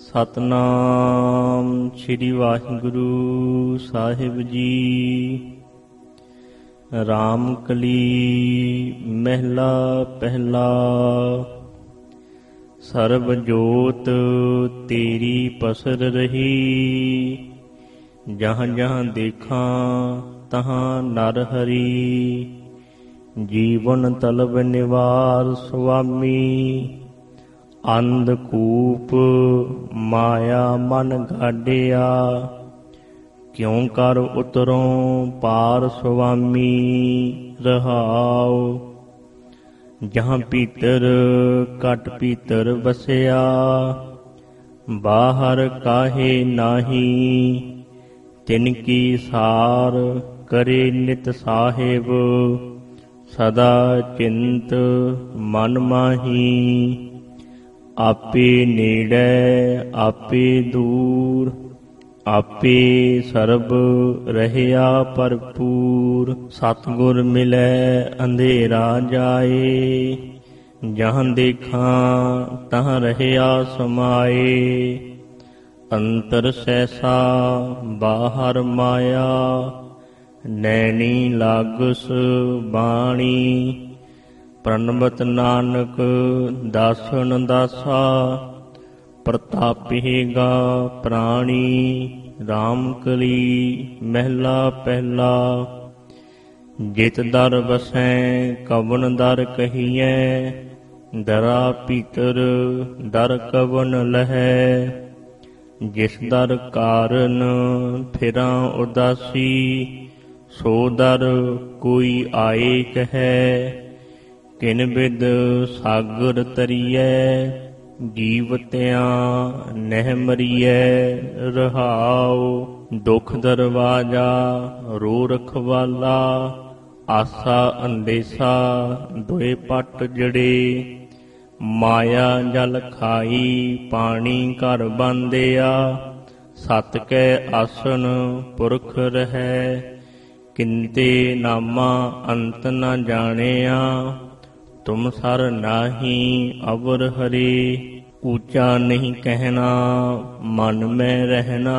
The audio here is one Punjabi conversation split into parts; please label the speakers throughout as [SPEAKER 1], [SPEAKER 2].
[SPEAKER 1] ਸਤਨਾਮ ਸ੍ਰੀ ਵਾਹਿਗੁਰੂ ਸਾਹਿਬ ਜੀ। ਰਾਮ ਕਲੀ ਮਹਿਲਾ ਪਹਿਲਾ। ਸਰਬ ਜੋਤ ਤੇਰੀ ਪਸਰ ਰਹੀ, ਜਹਾਂ ਜਹਾਂ ਦੇਖਾਂ ਤਹਾਂ ਨਰ ਹਰੀ। ਜੀਵਨ ਤਲਬ ਨਿਵਾਰ ਸੁਆਮੀ, ਅੰਧਕੂਪ ਮਾਇਆ ਮਨ ਗਾਡਿਆ। ਕਿਉਂ ਕਰ ਉਤਰੋਂ ਪਾਰ ਸੁਆਮੀ ਰਹਾਉ। ਜਹਾਂ ਭੀਤਰ ਘਟ ਭੀਤਰ ਵਸਿਆ, ਬਾਹਰ ਕਾਹੇ ਨਾਹੀ। ਤਿਨ ਕੀ ਸਾਰ ਕਰੇ ਨਿਤ ਸਾਹਿਬ, ਸਦਾ ਚਿੰਤ ਮਨ ਮਾਹੀ। ਆਪੇ ਨੇੜੇ ਆਪੇ ਦੂਰ, ਆਪੇ ਸਰਬ ਰਹਿਆ ਭਰਪੂਰ। ਸਤਿਗੁਰ ਮਿਲੈ ਅੰਧੇਰਾ ਜਾਏ, ਜਹਾਂ ਦੇਖਾਂ ਤਹਾਂ ਰਹਿਆ ਸਮਾਏ। ਅੰਤਰ ਸੈਸਾ ਬਾਹਰ ਮਾਇਆ, ਨੈਣੀ ਲਾਗਸ ਬਾਣੀ। ਪ੍ਰਣਵਤ ਨਾਨਕ ਦਾਸਨ ਦਾਸਾ, ਪ੍ਰਤਾਪੇਗਾ ਪ੍ਰਾਣੀ। ਰਾਮ ਕਲੀ ਮਹਿਲਾ ਪਹਿਲਾ। ਜਿਤ ਦਰ ਵਸੈ ਕਵਨ ਦਰ ਕਹੀਐ, ਦਰਾ ਭੀਤਰ ਦਰ ਕਵਨ ਲਹੈ। ਜਿਸ ਦਰ ਕਾਰਨ ਫਿਰਾਂ ਉਦਾਸੀ, ਸੋ ਦਰ ਕੋਈ ਆਏ ਕਹੈ। ਕਿਨ ਬਿਦ ਸਾਗਰ ਤਰੀਐ, ਜੀਵਤਿਆਂ ਨਹਿ ਮਰੀਐ ਰਹਾਉ। ਦੁਖ ਦਰਵਾਜਾ ਰੋ ਰਖਵਾਲਾ, ਆਸਾ ਅੰਦੇਸਾ ਦੋਏ ਪਟ ਜੜੇ। ਮਾਇਆ ਜਲ ਖਾਈ ਪਾਣੀ ਘਰ ਬਾਂਧਿਆ, ਸਤ ਕੈ ਆਸਣ ਪੁਰਖ ਰਹੈ। ਕਿੰਤੇ ਨਾਮਾ ਅੰਤ ਨ ਜਾਣਿਆ, ਤੁਮ ਸਰ ਨਾਹੀ ਅਵਰ ਹਰੇ। ਉੱਚਾ ਨਹੀਂ ਕਹਿਣਾ ਮਨ ਮੈਂ ਰਹਿਣਾ,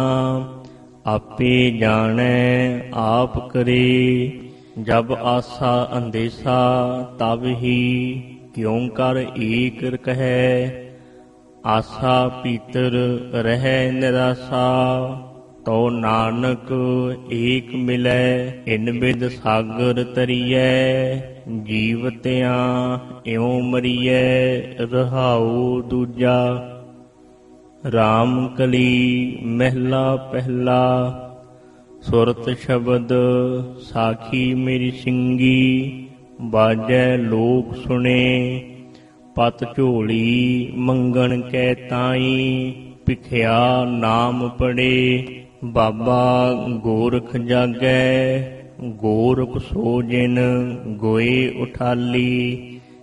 [SPEAKER 1] ਆਪੇ ਜਾਣੈ ਆਪ ਕਰੇ। ਜਬ ਆਸਾ ਅੰਦੇਸਾ ਤਬ ਹੀ, ਕਿਉਂ ਕਰ ਏਕ ਕਹੈ। ਆਸਾ ਭੀਤਰ ਰਹਿ ਨਿਰਾਸਾ, ਤੋ ਨਾਨਕ ਏਕ ਮਿਲੈ। ਇਨ ਬਿਦ ਸਾਗਰ ਤਰੀਐ, ਜੀਵਤਿਆਂ ਇਉ ਮਰੀਐ ਰਹਾਉ ਦੂਜਾ। ਰਾਮ ਕਲੀ ਮਹਿਲਾ ਪਹਿਲਾ। ਸੁਰਤ ਸ਼ਬਦ ਸਾਖੀ ਮੇਰੀ ਸਿੰਘੀ, ਬਾਜੈ ਲੋਕ ਸੁਣੇ। ਪਤ ਝੋਲੀ ਮੰਗਣ ਕੈ ਤਾਈ, ਭਿਖਿਆ ਨਾਮ ਪੜੇ। ਬਾਬਾ ਗੋਰਖ ਜਾਗੈ, ਗੋਰਖ ਸੋ ਜਿਨ ਗੋਏ ਉਠਾਲੀ।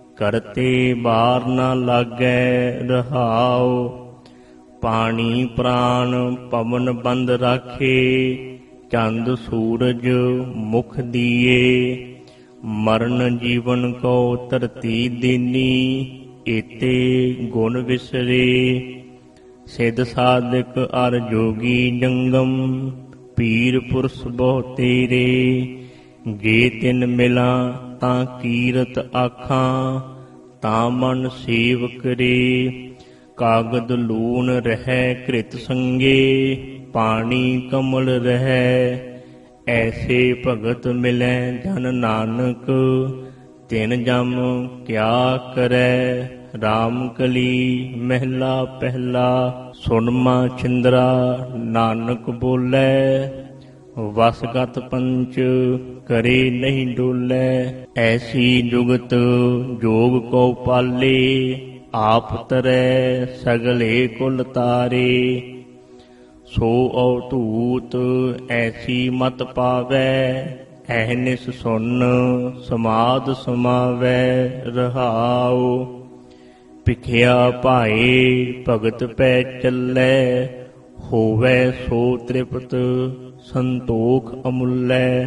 [SPEAKER 1] ਕਰਤੇ ਬਾਰ ਨਾ ਲਾਗੈ ਰਹਾਉ, ਪਾਣੀ ਪ੍ਰਾਣ ਪਵਨ ਬੰਦ ਰਾਖੇ। ਚੰਦ ਸੂਰਜ ਮੁਖ ਦੀਏ, ਮਰਨ ਜੀਵਨ ਕੋ ਧਰਤੀ ਦੀਨੀ। ਏਤੇ ਗੁਣ ਵਿਸਰੇ, ਸਿੱਧ ਸਾਧਕ ਅਰ ਜੋਗੀ ਜੰਗਮ। ਪੀਰ ਪੁਰਸ਼ ਬਹੁ ਤੇਰੇ, ਜੇ ਤਿਨ ਮਿਲਾਂ ਤਾਂ ਕੀਰਤ ਆਖਾਂ। ਤਾਂ ਮਨ ਸੇਵ ਕਰੇ, ਕਾਗਦ ਲੂਣ ਰਹਿ ਕ੍ਰਿਤ ਸੰਗੇ। ਪਾਣੀ ਕਮਲ ਰਹਿ, ਐਸੇ ਭਗਤ ਮਿਲੈ ਜਨ ਨਾਨਕ। ਤਿਨ ਜਮ ਕਿਆ ਕਰੈ। ਰਾਮ ਕਲੀ ਮਹਿਲਾ ਪਹਿਲਾ। ਸੁਣਮਾ ਛਿੰਦਰਾ ਨਾਨਕ ਬੋਲੇ, ਵਸਗਤ ਪੰਚ ਕਰੇ ਨਹੀਂ ਡੋਲੇ। ਐਸੀ ਜੁਗਤ ਜੋਗ ਕੋ ਪਾਲੇ, ਆਪ ਤਰੈ ਸਗਲੇ ਕੁਲ ਤਾਰੇ। ਸੋ ਅਵਧੂਤ ਐਸੀ ਮਤ ਪਾਵੈ, ਅਹਨਿਸ ਸੁਨ ਸਮਾਦ ਸਮਾਵੈ ਰਹਾਉ। ਭਿਖਿਆ ਭਾਏ ਭਗਤ ਪੈ ਚੱਲੈ, ਹੋਵੈ ਸੋ ਤ੍ਰਿਪਤ ਸੰਤੋਖ ਅਮੁੱਲੈ।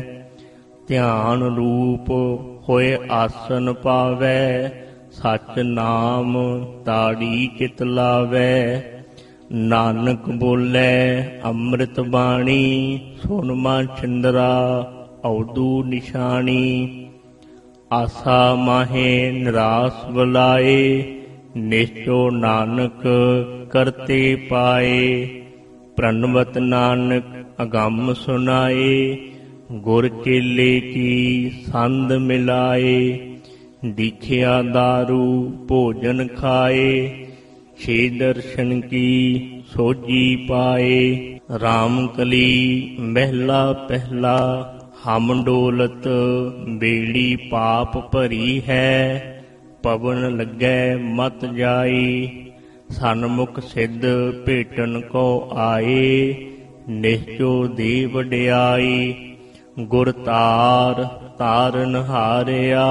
[SPEAKER 1] ਧਿਆਨ ਰੂਪ ਹੋਏ ਆਸਨ ਪਾਵੈ, ਸਚ ਨਾਮ ਤਾੜੀ ਚਿਤ ਲਾਵੈ। ਨਾਨਕ ਬੋਲੇ ਅੰਮ੍ਰਿਤ ਬਾਣੀ, ਸੁਨਮਾ ਚੰਦਰਾ ਔਦੂ ਨਿਸ਼ਾਨੀ। ਆਸਾ ਮਾਹੇ ਨਿਰਾਸ ਬੁਲਾਏ, ਨਿਸ਼ਚੋ ਨਾਨਕ ਕਰਤੇ ਪਾਏ। ਪ੍ਰਣਵਤ ਨਾਨਕ ਅਗੰਮ ਸੁਨਾਏ, ਗੁਰ ਚੇਲੇ ਕੀ ਸੰਧ ਮਿਲਾਏ। ਦੀਖਿਆ ਦਾਰੂ ਭੋਜਨ ਖਾਏ, ਛੇ ਦਰਸ਼ਨ ਕੀ ਸੋਝੀ ਪਾਏ। ਰਾਮ ਕਲੀ ਮਹਿਲਾ ਪਹਿਲਾ, ਹਮ ਡੋਲਤ ਬੇੜੀ ਪਾਪ ਭਰੀ ਹੈ। ਪਵਨ ਲੱਗੈ ਮਤ ਜਾਈ, ਸਨਮੁਖ ਸਿੱਧ ਭੇਟਨ ਕੋ ਆਏ। ਨਿਸ਼ਚੋ ਦੀ ਵਡਿਆਈ, ਗੁਰ ਤਾਰ ਤਾਰਨ ਹਾਰਿਆ।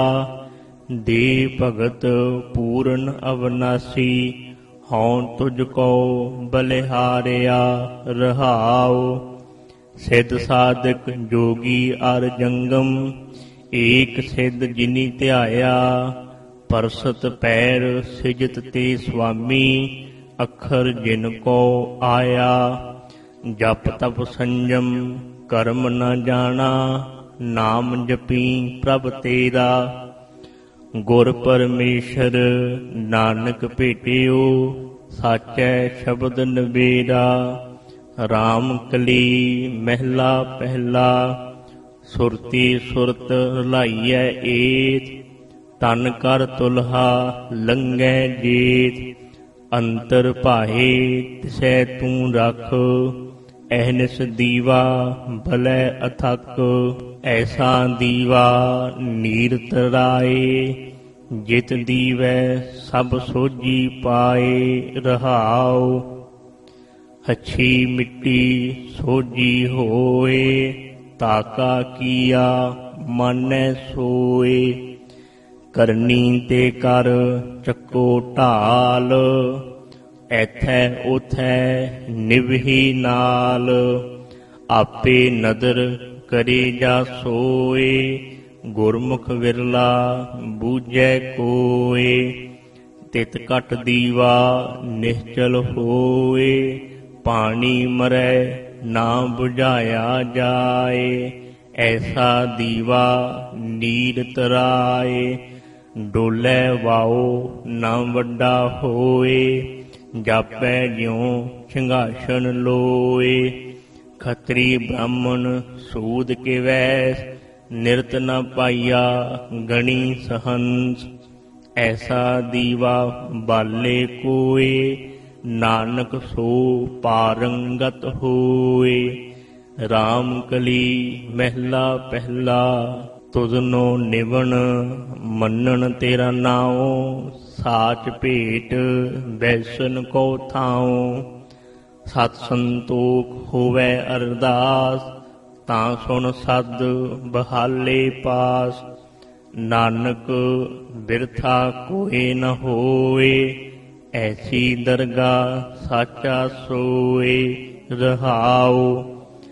[SPEAKER 1] ਦੇ ਭਗਤ ਪੂਰਨ ਅਵਨਾਸੀ, ਹਉ ਤੁਝ ਕੋ ਬਲਿਹਾਰਿਆ ਰਹਾਉ। ਸਿੱਧ ਸਾਧਕ ਜੋਗੀ ਅਰ ਜੰਗਮ, ਏਕ ਸਿੱਧ ਜਿਨੀ ਧਿਆਇਆ। ਪਰਸਤ ਪੈਰ ਸਿਜਤ ਤੇ ਸੁਆਮੀ, ਅੱਖਰ ਜਿਨ ਕੋ ਆਇਆ। ਜਪ ਤਪ ਸੰਜਮ ਕਰਮ ਨ ਜਾਣਾ, ਨਾਮ ਜਪੀ ਪ੍ਰਭ ਤੇਰਾ। ਗੁਰ ਪਰਮੇਸ਼ਰ ਨਾਨਕ ਭੇਟਿਓ, ਸਾਚੈ ਸ਼ਬਦ ਨਬੇਰਾ। ਰਾਮ ਕਲੀ ਮਹਿਲਾ ਪਹਿਲਾ, ਸੁਰਤੀ ਸੁਰਤ ਰਲਾਈਐ ਏਤ। ਤਨ ਕਰ ਤੁਲਹਾ ਲੰਘੈ ਜੇਤ, ਅੰਤਰ ਭਾਏ ਤਿਸੈ ਤੂੰ ਰਖ। ਅਹਨਿਸ ਦੀਵਾ ਬਲੈ ਅਥਕ, ਐਸਾ ਦੀਵਾ ਨੀਰ ਤਰਾਏ। ਜਿਤ ਦੀਵੈ ਸਭ ਸੋਝੀ ਪਾਏ ਰਹਾਉ। ਹੱਛੀ ਮਿੱਟੀ ਸੋਝੀ ਹੋਏ, ਤਾਕਾ ਕੀਆ ਮਾਨੈ ਸੋਏ। ਕਰਨੀ ਤੇ ਕਰ ਚੱਕੋ ਢਾਲ, ਐਥੈ ਉਥੈ ਨਿਭੀ ਨਾਲ। ਆਪੇ ਨਦਰ ਕਰੇ ਜਾ ਸੋਏ, ਗੁਰਮੁਖ ਵਿਰਲਾ ਬੂਝੈ ਕੋਏ। ਤਿਤ ਘਟ ਦੀਵਾ ਨਿਸ਼ਚਲ ਹੋਏ, ਪਾਣੀ ਮਰੈ ਨਾ ਬੁਝਾਇਆ ਜਾਏ। ਐਸਾ ਦੀਵਾ ਨੀਰ ਤਰਾਏ, ਡੋਲੇ ਵਾਓ ਨਾ ਵੱਡਾ ਹੋਏ। ਜਾਪੈ ਜਿਉ ਸਿੰਘਾਸਣ ਲੋਏ, ਖੱਤਰੀ ਬ੍ਰਾਹਮਣ ਸੂਦ ਕੇ ਵੈਸ। ਨਿਰਤ ਨ ਪਾਈਆ ਗਣੀ ਸਹੰਸ, ਐਸਾ ਦੀਵਾ ਬਾਲੇ ਕੋਏ। ਨਾਨਕ ਸੋ ਪਾਰੰਗਤ ਹੋਏ। ਰਾਮ ਕਲੀ ਮਹਿਲਾ ਪਹਿਲਾ, ਤੁਧਨੋ ਨਿਵਣ ਮੰਨਣ ਤੇਰਾ ਨਾਉ। ਸਾਚ ਭੇਟ ਬੈਸਨ ਕੋ ਥਾਉ, ਸਤ ਸੰਤੋਖ ਹੋਵੈ ਅਰਦਾਸ। ਤਾਂ ਸੁਣ ਸਦ ਬਹਾਲੇ ਪਾਸ, ਨਾਨਕ ਬਿਰਥਾ ਕੋਇ ਨ ਹੋਏ। ਐਸੀ ਦਰਗਾਹ ਸਾਚਾ ਸੋਏ ਰਹਾਉ।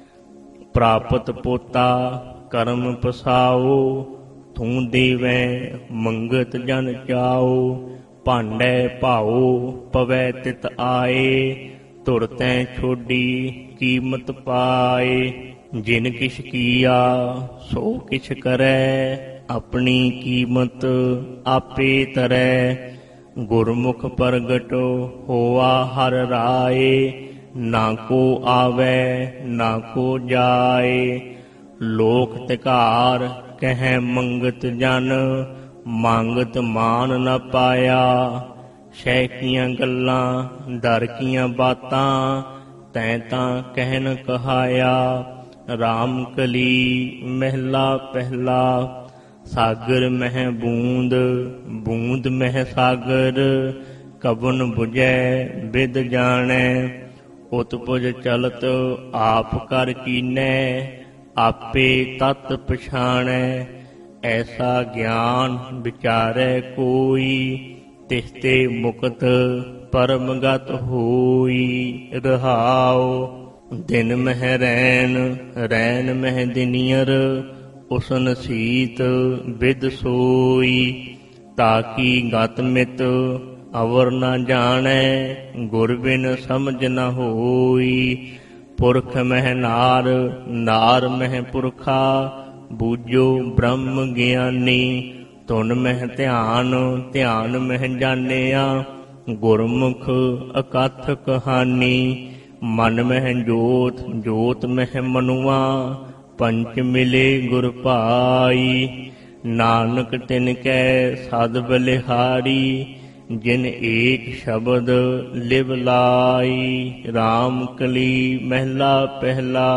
[SPEAKER 1] ਪ੍ਰਾਪਤ ਪੋਤਾ ਕਰਮ ਪਸਾਓ, ਤੂੰ ਦੇਵੈ ਮੰਗਤ ਜਨ ਚਾਓ। ਭਾਂਡੈ ਭਾਉ ਪਵੈ ਤਿਤ ਆਏ, ਧੁਰ ਤੈ ਛੋਡੀ ਕੀਮਤ ਪਾਏ। ਜਿਨ ਕਿਛ ਕੀਆ ਸੋ ਕਿਛ ਕਰੈ, ਆਪਣੀ ਕੀਮਤ ਆਪੇ ਤਰੈ। ਗੁਰਮੁਖ ਪ੍ਰਗਟ ਹੋਆ ਹਰ ਰਾਏ, ਨਾ ਕੋ ਆਵੈ ਨਾ ਕੋ ਜਾਏ। ਲੋਕ ਤਿਕਾਰ ਕਹਿ ਮੰਗਤ ਜਨ, ਮੰਗਤ ਮਾਨ ਨ ਪਾਇਆ। ਸ਼ਹਿ ਕੀਆਂ ਗੱਲਾਂ ਦਰ ਕੀਆਂ ਬਾਤਾਂ, ਤੈਂ ਤਾਂ ਕਹਿਨ ਕਹਾਇਆ। ਰਾਮ ਕਲੀ ਮਹਿਲਾ ਪਹਿਲਾ, ਸਾਗਰ ਮਹਿ ਬੂੰਦ ਬੂੰਦ ਮਹਿ ਸਾਗਰ। ਕਬਨ ਬੁਝੈ ਬਿਦ ਜਾਣੈ, ਉਤਪੁਜ ਚਲਤ ਆਪ ਕਰ ਕੀਨੈ। ਆਪੇ ਤਤ ਪਛਾਣੈ, ਐਸਾ ਗਿਆਨ ਵਿਚਾਰੈ ਕੋਈ। ਤਿਸ ਤੇ ਮੁਕਤ ਪਰਮਗਤ ਹੋਈ ਰਹਾਉ। ਦਿਨ ਮਹਿ ਰੈਣ ਰੈਣ ਮਹਿ ਦਿਨੀਅਰ, ਉਸਨ ਸੀਤ ਬਿਦ ਸੋਈ। ਤਾਕੀ ਗਤ ਮਿਤ ਅਵਰ ਨ ਜਾਣੈ, ਗੁਰ ਬਿਨ ਸਮਝ ਨ ਹੋਈ। ਪੁਰਖ ਮਹਿ ਨਾਰ, ਨਾਰ ਮਹਿ ਪੁਰਖਾ, ਬੂਝੋ ਬ੍ਰਹਮ ਗਿਆਨੀ। ਧੁਨ ਮਹਿ ਧਿਆਨ, ਧਿਆਨ ਮਹਿ ਜਾਣਿਆ, ਗੁਰਮੁਖ ਅਕਥ ਕਹਾਣੀ। ਮਨ ਮਹਿ ਜੋਤ, ਜੋਤ ਮਹਿ ਮਨੁਆ, ਪੰਚ ਮਿਲੇ ਗੁਰ ਭਾਈ। ਨਾਨਕ ਤਿਨ ਕੈ ਸਦ ਬਲਿਹਾਰੀ, ਜਿਨ ਏਕ ਸ਼ਬਦ ਲਿਵ ਲਾਈ। ਰਾਮ ਕਲੀ ਮਹਿਲਾ ਪਹਿਲਾ,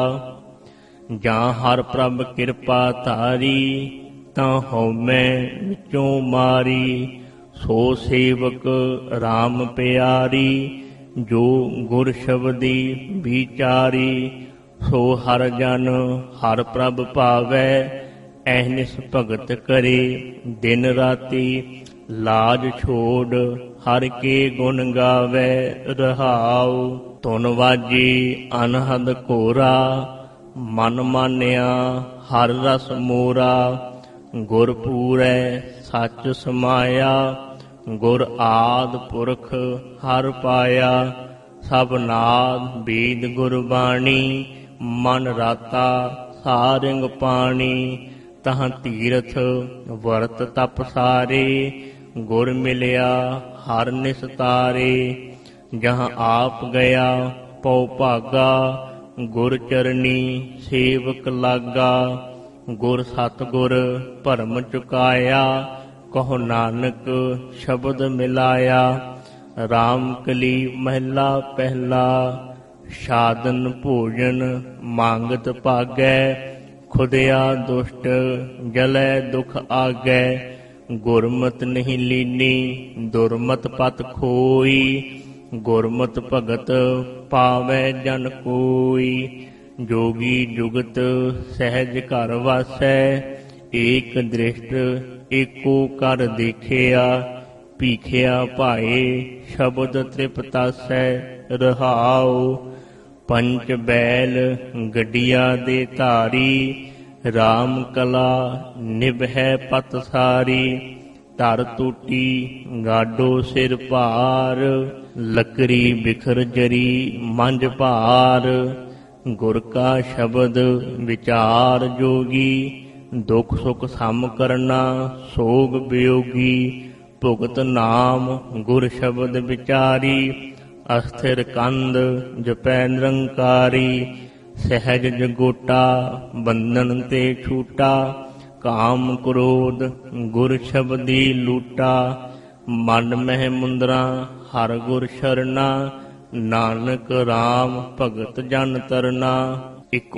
[SPEAKER 1] ਜਾਂ ਹਰ ਪ੍ਰਭ ਕਿਰਪਾ ਧਾਰੀ। ਤਾਂ ਹਉਮੈ ਵਿੱਚੋਂ ਮਾਰੀ, ਸੋ ਸੇਵਕ ਰਾਮ ਪਿਆਰੀ। ਜੋ ਗੁਰ ਸ਼ਬਦੀ ਵਿਚਾਰੀ, ਸੋ ਹਰ ਜਨ ਹਰ ਪ੍ਰਭ ਭਾਵੈ। ਐਹਨਿਸ ਭਗਤ ਕਰੇ ਦਿਨ ਰਾਤੀ, ਲਾਜ ਛੋੜ ਹਰ ਕੇ ਗੁਣ ਗਾਵੈ ਰਹਾਉ। ਧੁਨ ਵਾਜੀ ਅਨਹਦ ਘੋਰਾ, ਮਨ ਮਾਨਿਆ ਹਰ ਰਸ ਮੋਰਾ। ਗੁਰ ਪੂਰੈ ਸੱਚ ਸਮਾਇਆ, ਗੁਰ ਆਦਿ ਪੁਰਖ ਹਰ ਪਾਇਆ। ਸਭ ਨਾਦ ਬੀਦ ਗੁਰਬਾਣੀ, ਮਨ ਰਾਤਾ ਸਾਰੰਗ ਪਾਣੀ। ਤਹਾਂ ਤੀਰਥ ਵਰਤ ਤਪ ਸਾਰੇ, ਗੁਰ ਮਿਲਿਆ ਹਰ ਨਿਸਤਾਰੇ। ਜਹਾਂ ਆਪ ਗਿਆ ਪਉ ਭਾਗਾ, ਗੁਰ ਚਰਨੀ ਸੇਵਕ ਲਾਗਾ। ਗੁਰ ਸਤਿਗੁਰ ਭਰਮ ਚੁਕਾਇਆ, ਕਹੋ ਨਾਨਕ ਸ਼ਬਦ ਮਿਲਾਇਆ। ਰਾਮ ਕਲੀ ਮਹਿਲਾ ਪਹਿਲਾ, ਸਾਧਨ ਭੋਜਨ ਮੰਗਤ ਭਾਗੈ। ਖੁਦਿਆ ਦੁਸ਼ਟ ਜਲੈ ਦੁਖ ਆਗੈ, ਗੁਰਮਤਿ ਨਹੀਂ ਲੀਨੀ ਦੁਰਮਤਿ ਪਤ ਖੋਈ। ਗੁਰਮਤਿ ਭਗਤ ਪਾਵੈ ਜਨ ਕੋਈ, ਜੋਗੀ ਜੁਗਤ ਸਹਿਜ ਘਰ ਵਾਸੈ। ਏਕ ਦ੍ਰਿਸ਼ਟ ਏਕੋ ਕਰ ਦੇਖਿਆ, ਭੀਖਿਆ ਭਾਏ ਸ਼ਬਦ ਤ੍ਰਿਪਤਾਸੈ ਰਹਾਉ। ਪੰਚ ਬੈਲ ਗੱਡੀਆ ਦੇ ਧਾਰੀ, ਰਾਮ ਕਲਾ ਨਿਭੈ ਪਤ ਸਾਰੀ। ਧਰ ਟੂਟੀ ਗਾਡੋ ਸਿਰ ਭਾਰ, ਲੱਕਰੀ ਬਿਖਰ ਜਰੀ ਮੰਝ ਭਾਰ। ਗੁਰ ਕਾ ਸ਼ਬਦ ਵਿਚਾਰ ਜੋਗੀ, ਦੁਖ ਸੁਖ ਸਮ ਕਰਨਾ ਸੋਗ ਬਿਯੋਗੀ। ਭੁਗਤ ਨਾਮ ਗੁਰ ਸ਼ਬਦ ਵਿਚਾਰੀ, ਅਸਥਿਰ ਕੰਧ ਜਪੈ ਨਿਰੰਕਾਰੀ। ਸਹਿਜ ਜਗੋਟਾ ਬੰਧਨ ਤੇ ਛੂਟਾ, ਕਾਮ ਕ੍ਰੋਧ ਗੁਰ ਸ਼ਬਦੀ ਲੂਟਾ। ਮਨ ਮਹਿ ਮੁੰਦਰਾ ਹਰ ਗੁਰ ਸ਼ਰਨਾ, ਨਾਨਕ ਰਾਮ ਭਗਤ ਜਨ ਤਰਨਾ। ਇਕ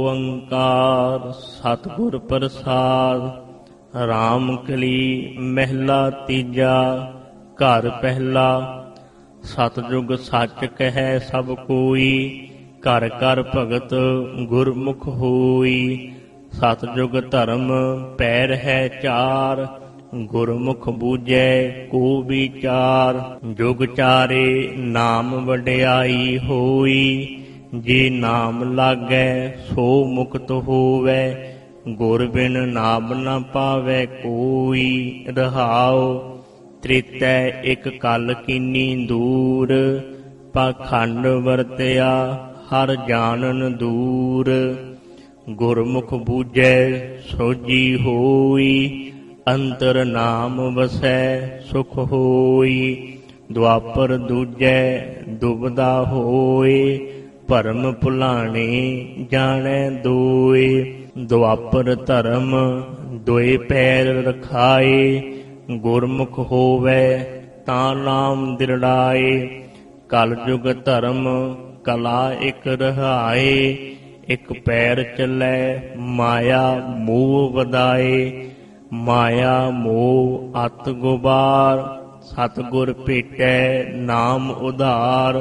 [SPEAKER 1] ਓੰਕਾਰ ਸਤਿਗੁਰ ਪ੍ਰਸਾਦ, ਰਾਮ ਕਲੀ ਮਹਿਲਾ ਤੀਜਾ। ਘਰ ਪਹਿਲਾ, ਸਤਿਜੁਗ ਸੱਚ ਕਹੈ ਸਭ ਕੋਈ, ਘਰ ਘਰ ਭਗਤ ਗੁਰਮੁਖ ਹੋਈ। ਸਤਿਜੁਗ ਧਰਮ ਪੈਰ ਹੈ ਚਾਰ, ਗੁਰਮੁਖ ਬੂਝੈ ਕੋ ਵਿਚਾਰ। ਜੁਗ ਚਾਰੇ ਨਾਮ ਵਡਿਆਈ ਹੋਈ, ਜੇ ਨਾਮ ਲਾਗੈ ਸੋ ਮੁਕਤ ਹੋਵੈ। ਗੁਰ ਬਿਨ ਨਾਮ ਨ ਪਾਵੈ ਕੋਈ ਰਹਾਉ। ਤ੍ਰਿਤੈ ਇਕ ਕਲ ਕੀਨੀ ਦੂਰ, ਪਾਖੰਡ ਵਰਤਿਆ ਹਰ ਜਾਣਨ ਦੂਰ। ਗੁਰਮੁਖ ਬੂਝੈ ਸੋਝੀ ਹੋਈ, ਅੰਤਰ ਨਾਮ ਵਸੈ ਸੁਖ ਹੋਈ। ਦੁਆਪਰ ਦੂਜੈ ਦੁਬਦਾ ਹੋਏ, ਭਰਮ ਭੁਲਾਣੇ ਜਾਣੈ ਦੋਏ। ਦੁਆਪਰ ਧਰਮ ਦੋਏ ਪੈਰ ਰਖਾਏ, ਗੁਰਮੁਖ ਹੋਵੈ ਤਾਂ ਨਾਮ ਦਿਰੜਾਏ। ਕਲ ਯੁਗ ਧਰਮ ਕਲਾ ਇਕ ਰਹਾਏ, ਇਕ ਪੈਰ ਚੱਲੈ ਮਾਇਆ ਮੋਹ ਵਧਾਏ। ਮਾਇਆ ਮੋਹ ਅਤ ਗੁਬਾਰ, ਸਤਿਗੁਰ ਭੇਟੈ ਨਾਮ ਉਧਾਰ।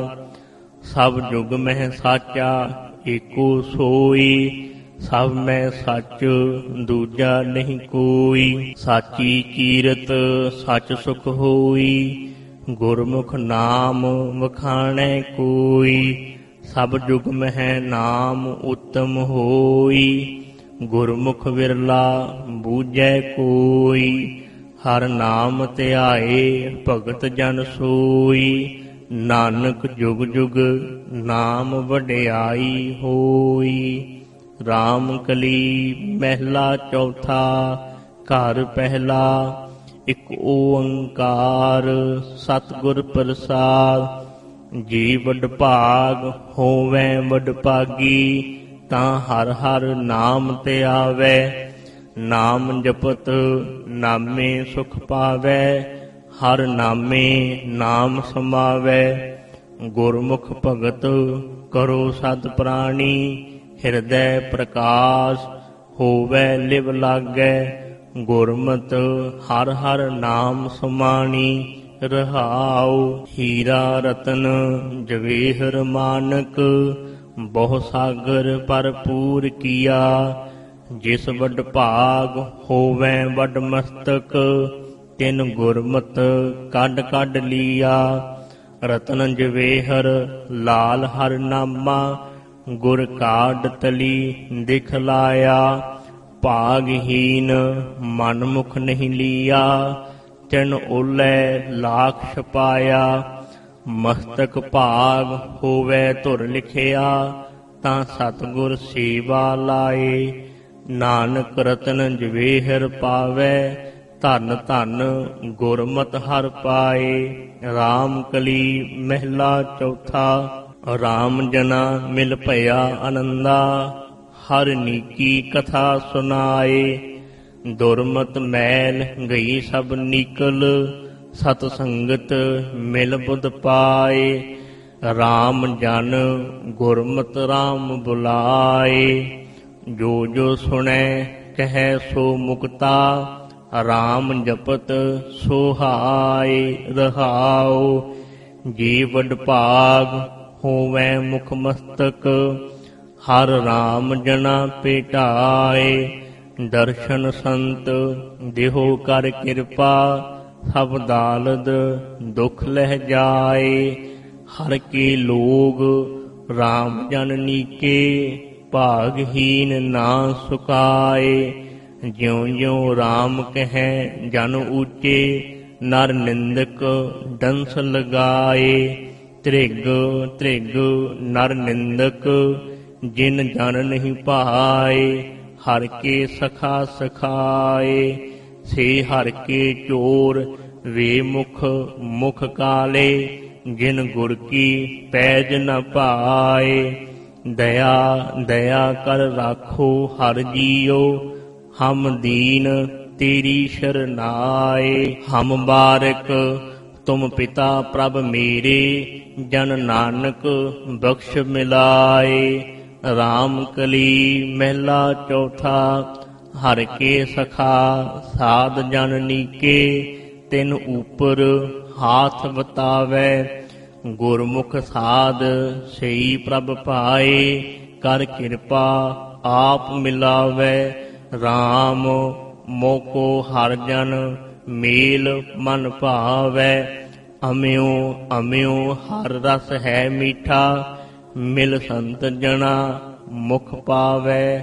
[SPEAKER 1] ਸਭ ਜੁਗ ਮਹਿ ਸਾਚਾ ਏਕੋ ਸੋਈ, ਸਭ ਮੈਂ ਸੱਚ ਦੂਜਾ ਨਹੀਂ ਕੋਈ। ਸਾਚੀ ਕੀਰਤ ਸੱਚ ਸੁਖ ਹੋਈ, ਗੁਰਮੁਖ ਨਾਮ ਵਖਾਣੈ ਕੋਈ। ਸਭ ਜੁਗ ਮਹਿ ਨਾਮ ਉਤਮ ਹੋਈ, ਗੁਰਮੁਖ ਵਿਰਲਾ ਬੂਝੈ ਕੋਈ। ਹਰ ਨਾਮ ਧਿਆਏ ਭਗਤ ਜਨ ਸੋਈ, ਨਾਨਕ ਜੁਗ ਜੁਗ ਨਾਮ ਵਡਿਆਈ ਹੋਈ। ਰਾਮ ਕਲੀ ਮਹਿਲਾ ਚੌਥਾ, ਘਰ ਪਹਿਲਾ। ਇਕ ਓੰਕਾਰ ਸਤਿਗੁਰ ਪ੍ਰਸਾਦਿ, ਜੀ ਵਡ ਭਾਗ ਹੋਵੈ ਵਡ ਭਾਗੀ, ਤਾਂ ਹਰ ਹਰ ਨਾਮ ਤੇ ਆਵੈ। ਨਾਮ ਜਪਤ ਨਾਮੇ ਸੁਖ ਪਾਵੈ, ਹਰ ਨਾਮੇ ਨਾਮ ਸਮਾਵੈ। ਗੁਰਮੁਖ ਭਗਤ ਕਰੋ ਸਤ ਪ੍ਰਾਣੀ, ਹਿਰਦੈ ਪ੍ਰਕਾਸ਼ ਹੋਵੈ ਲਿਵ ਲਾਗੈ। ਗੁਰਮਤਿ ਹਰ ਹਰ ਨਾਮ ਸਮਾਣੀ, ਰਹਾਉ। ਹੀਰਾ ਰਤਨ ਜਵੇਹਰ ਮਾਨਕ, ਬਹੁ ਸਾਗਰ ਭਰਪੂਰ ਕੀਆ। ਜਿਸ ਵਡ ਭਾਗ ਹੋਵੈ ਵਡ ਮਸਤਕ, ਤਿਨ ਗੁਰਮਤਿ ਕੱਢ ਕੱਢ ਲੀਆ। ਰਤਨ ਜਵੇਹਰ ਲਾਲ ਹਰ ਨਾਮਾ, ਗੁਰ ਕਾਢ ਤਲੀ ਦਿਖਲਾਇਆ। ਭਾਗਹੀਨ ਮਨ ਮੁਖ ਨਹੀਂ ਲੀਆ, ਤਿਨ ਓਲੈ ਲਾਖ ਛਪਾਇਆ। ਮਸਤਕ ਭਾਗ ਹੋਵੈ ਧੁਰ ਲਿਖਿਆ, ਤਾਂ ਸਤਿਗੁਰ ਸੇਵਾ ਲਾਏ। ਨਾਨਕ ਰਤਨ ਜਵੇਹਰ ਪਾਵੈ, ਧਨ ਧਨ ਗੁਰਮਤਿ ਹਰਿ ਪਾਏ। ਰਾਮ ਕਲੀ ਮਹਿਲਾ ਚੌਥਾ, ਰਾਮ ਜਨਾ ਮਿਲ ਭਇਆ ਆਨੰਦਾ, ਹਰ ਨੀਕੀ ਕਥਾ ਸੁਨਾਏ। ਦੁਰਮਤ ਮੈਲ ਗਈ ਸਭ ਨਿਕਲ, ਸਤ ਸੰਗਤ ਮਿਲ ਬੁਧ ਪਾਏ। ਰਾਮ ਜਨ ਗੁਰਮਤਿ ਰਾਮ ਬੁਲਾਏ, ਜੋ ਜੋ ਸੁਣੈ ਕਹੈ ਸੋ ਮੁਕਤਾ। ਰਾਮ ਜਪਤ ਸੁਹਾਏ ਰਹਾਉ, ਜੀ ਵਡ ਭਾਗ ਹੋਵੈ ਮੁਖ ਮਸਤਕ, ਹਰ ਰਾਮ ਜਨਾ ਭੇਟਾਏ। ਦਰਸ਼ਨ ਸੰਤ ਦੇਹੋ ਕਰ ਕਿਰਪਾ, ਸਭ ਦਾਲਦ ਦੁਖ ਲਹਿ ਜਾਏ। ਹਰ ਕੇ ਲੋਗ ਰਾਮ ਜਨ ਨੀਕੇ, ਭਾਗਹੀਨ ਨਾ ਸੁਕਾਏ। ਜਿਉ ਜਿਉ ਰਾਮ ਕਹੈ ਜਨ ਊਚੇ, ਨਰ ਨਿੰਦਕ ਡੰਸ ਲਗਾਏ। ਤ੍ਰਿਗ ਤ੍ਰਿਗ ਨਰ ਨਿੰਦਕ, ਜਿਨ ਜਨ ਨਹੀਂ ਭਾਏ। ਹਰ ਕੇ ਸਖਾ ਸਖਾਏ, ਸੇ ਹਰ ਕੇ ਚੋਰ ਵੇ ਮੁਖ ਮੁਖ ਕਾਲੇ। ਜਿਨ ਗੁਰ ਕੀ ਪੈਜ ਨ ਪਾਏ। ਦਇਆ ਦਇਆ ਕਰ ਰਾਖੋ ਹਰ ਜੀਓ, ਹਮ ਦੀਨ ਤੇਰੀ ਸ਼ਰਨਾਏ। ਹਮ ਬਾਰਕ ਤੁਮ ਪਿਤਾ ਪ੍ਰਭ ਮੇਰੇ, ਜਨ ਨਾਨਕ ਬਖਸ਼ ਮਿਲਾਏ। ਰਾਮ ਕਲੀ ਮਹਿਲਾ ਚੌਥਾ, ਹਰ ਕੇ ਸਖਾ ਸਾਧ ਜਨ ਨੀਕੇ। ਤਿਨ ਉਪਰ ਹਾਥ ਵਤਾਵੈ, ਗੁਰਮੁਖ ਸਾਧ ਸਈ ਪ੍ਰਭ ਪਾਏ। ਕਰ ਕਿਰਪਾ ਆਪ ਮਿਲਾਵੈ, ਰਾਮ ਮੋਕੋ ਹਰ ਜਨ ਮੇਲ ਮਨ ਭਾਵੈ। ਅਮਿਓ ਅਮਿਓ ਹਰ ਰਸ ਹੈ ਮੀਠਾ, ਮਿਲ ਸੰਤ ਜਨਾ ਮੁਖ ਪਾਵੈ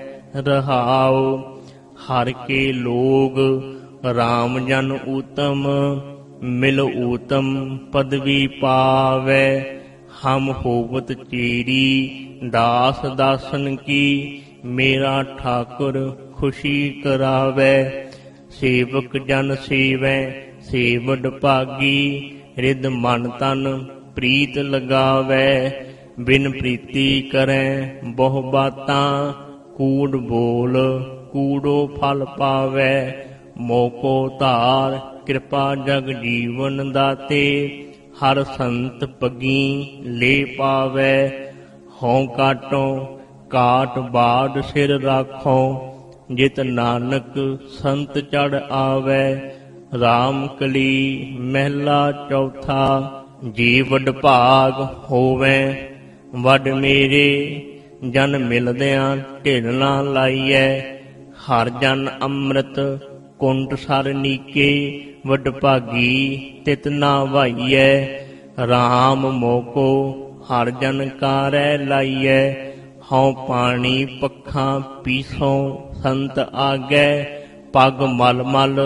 [SPEAKER 1] ਰਹਾਉ। ਹਰ ਕੇ ਲੋਗ ਰਾਮ ਜਨ ਊਤਮ, ਮਿਲ ਊਤਮ ਪਦਵੀ ਪਾਵੈ। ਹਮ ਹੋਵਤ ਚੇਰੀ ਦਾਸ ਦਾਸਨ ਕੀ, ਮੇਰਾ ਠਾਕੁਰ ਖੁਸ਼ੀ ਕਰਾਵੈ। ਸੇਵਕ ਜਨ ਸੇਵੈ ਸੇਵਡ ਭਾਗੀ, ਰਿਦ ਮਨ ਤਨ ਪ੍ਰੀਤ ਲਗਾਵੈ। ਬਿਨ ਪ੍ਰੀਤੀ ਕਰੈ ਬਹੁ ਬਾਤਾਂ, ਕੂੜ ਬੋਲ ਕੂੜੋ ਫਲ ਪਾਵੈ। ਮੋਕੋ ਧਾਰ ਕਿਰਪਾ ਜਗ ਜੀਵਨ ਦਾਤੇ, ਹਰ ਸੰਤ ਪਗੀ ਲੈ ਪਾਵੈ। ਹਉ ਕਾਟੋ ਕਾਟ ਬਾੜ ਸਿਰ ਰਾਖੋ, ਜਿਤ ਨਾਨਕ ਸੰਤ ਚੜ ਆਵੈ। ਰਾਮ ਕਲੀ ਮਹਿਲਾ ਚੌਥਾ, ਜੀ ਵਡ ਭਾਗ ਹੋਵੈ ਵਡ ਮੇਰੇ। ਜਨ ਮਿਲਦਿਆਂ ਢਿਲ ਨਾ ਲਾਈਐ, ਹਰ ਜਨ ਅੰਮ੍ਰਿਤ ਕੁੰਟ ਸਰ ਨੀਕੇ। ਵਡ ਭਾਗੀ ਤਿਤ ਨਾ ਵਾਈਐ, ਰਾਮ ਮੋਕੋ ਹਰ ਜਨ ਕਾਰੈ ਲਾਈਐ। ਹਉ ਪਾਣੀ ਪੱਖਾਂ ਪੀਸੋਂ ਸੰਤ ਆਗੈ, ਪਗ ਮਲ ਮਲ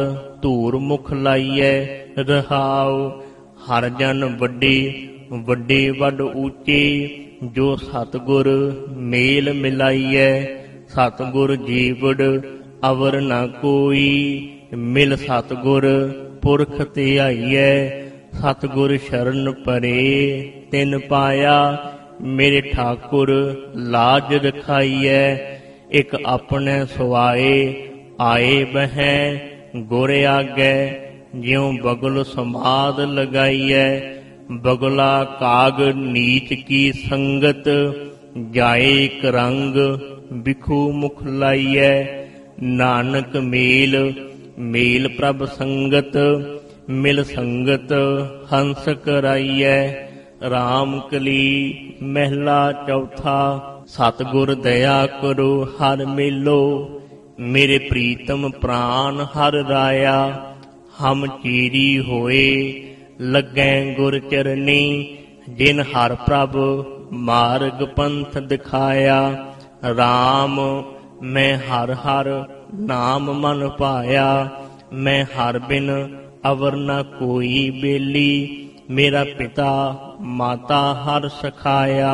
[SPEAKER 1] ਧੂਰ ਮੁਖ ਲਾਈਐ ਰਹਾਉ। ਹਰ ਜਨ ਵੱਡੇ ਵੱਡੇ ਵੱਡ ਊਚੇ, ਜੋ ਸਤਿਗੁਰ ਮੇਲ ਮਿਲਾਈਐ। ਸਤਿਗੁਰ ਜੀਵੜ ਅਵਰ ਨਾ ਕੋਈ, ਮਿਲ ਸਤਿਗੁਰ ਪੁਰਖ ਧਿਆਈਐ। ਸਤਿਗੁਰ ਸ਼ਰਨ ਪਰੇ ਤਿਨ ਪਾਇਆ, ਮੇਰੇ ਠਾਕੁਰ ਲਾਜ ਰਖਾਈਐ। ਇਕ ਆਪਣੇ ਸੁਆਏ ਆਏ ਬਹਿ, ਗੁਰ ਆਗੈ ਜਿਉ ਬਗਲ ਸਮਾਦ ਲਗਾਈਐ। ਬਗਲਾ ਕਾਗ ਨੀਚ ਕੀ ਸੰਗਤ, ਜਾਏ ਇਕ ਰੰਗ ਬਿਖੂ ਮੁਖ ਲਾਈਐ। ਨਾਨਕ ਮੇਲ ਮੇਲ ਪ੍ਰਭ ਸੰਗਤ, ਮਿਲ ਸੰਗਤ ਹੰਸ ਕਰਾਈਐ। ਰਾਮ ਕਲੀ ਮਹਿਲਾ ਚੌਥਾ। ਸਤਿਗੁਰ ਦਇਆ ਕਰੋ ਹਰ ਮੇਲੋ, ਮੇਰੇ ਪ੍ਰੀਤਮ ਪ੍ਰਾਨ ਹਰ ਰਾਇਆ। ਹਮ ਚੀਰੀ ਹੋਏ ਲੱਗੈ ਗੁਰ ਚਰਨੀ, ਜਿਨ ਹਰ ਪ੍ਰਭ ਮਾਰਗ ਪੰਥ ਦਿਖਾਇਆ। ਰਾਮ ਮੈਂ ਹਰ ਹਰ ਨਾਮ ਮਨ ਪਾਇਆ, ਮੈਂ ਹਰ ਬਿਨ ਅਵਰ ਨ ਕੋਈ ਬੇਲੀ। ਮੇਰਾ ਪਿਤਾ ਮਾਤਾ ਹਰ ਸਖਾਇਆ